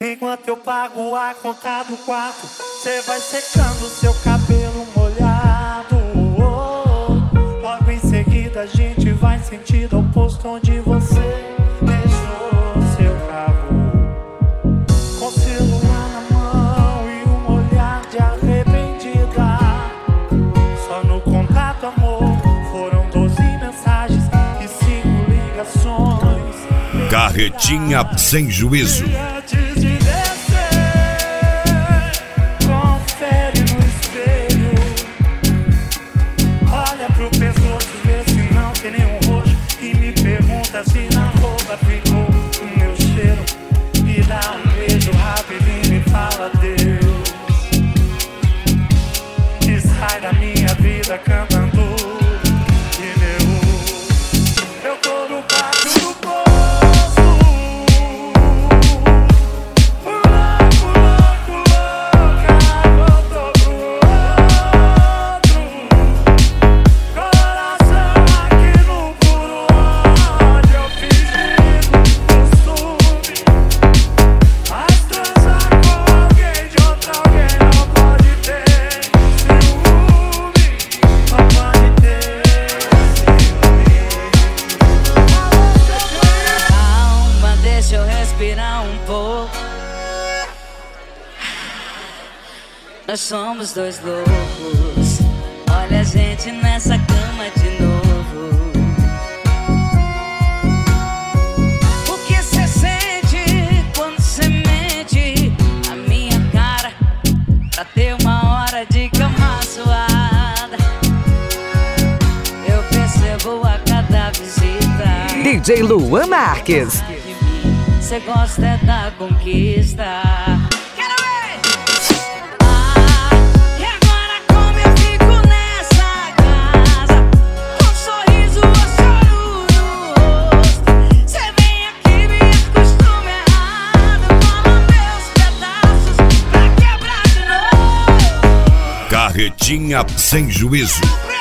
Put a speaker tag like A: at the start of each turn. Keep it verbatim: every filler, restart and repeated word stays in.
A: Enquanto eu pago a conta do quarto, cê vai secando seu cabelo molhado. Logo em seguida a gente vai sentido ao posto onde você deixou seu carro, com celular na mão e um olhar de arrependida. Só no contato, amor, foram doze mensagens e cinco ligações.
B: Carretinha sem juízo.
A: Se na roupa ficou o meu cheiro, me dá um beijo rapidinho e fala adeus. E sai da minha vida cantando pneus. Eu tô no quarto do poço, louco, louco, louca, voltou pro outro. Coração aqui no puro ódio, eu fiz no sub. Mas transar com alguém de outra alguém não pode ter ciúme, não pode ter ciúme.
C: Calma, deixa eu respirar um pouco. Nós somos dois loucos. Olha a gente nessa cama de novo. O que cê sente quando cê mente a minha cara pra ter uma hora de cama suada? Eu percebo a cada visita.
D: D J Luan Marques.
C: Cê gosta é da conquista. Quero ver! Ah, e agora como eu fico nessa casa, com um sorriso ou choro no rosto? Cê vem aqui, me acostuma errado, toma meus pedaços pra quebrar de novo.
B: Carretinha sem juízo.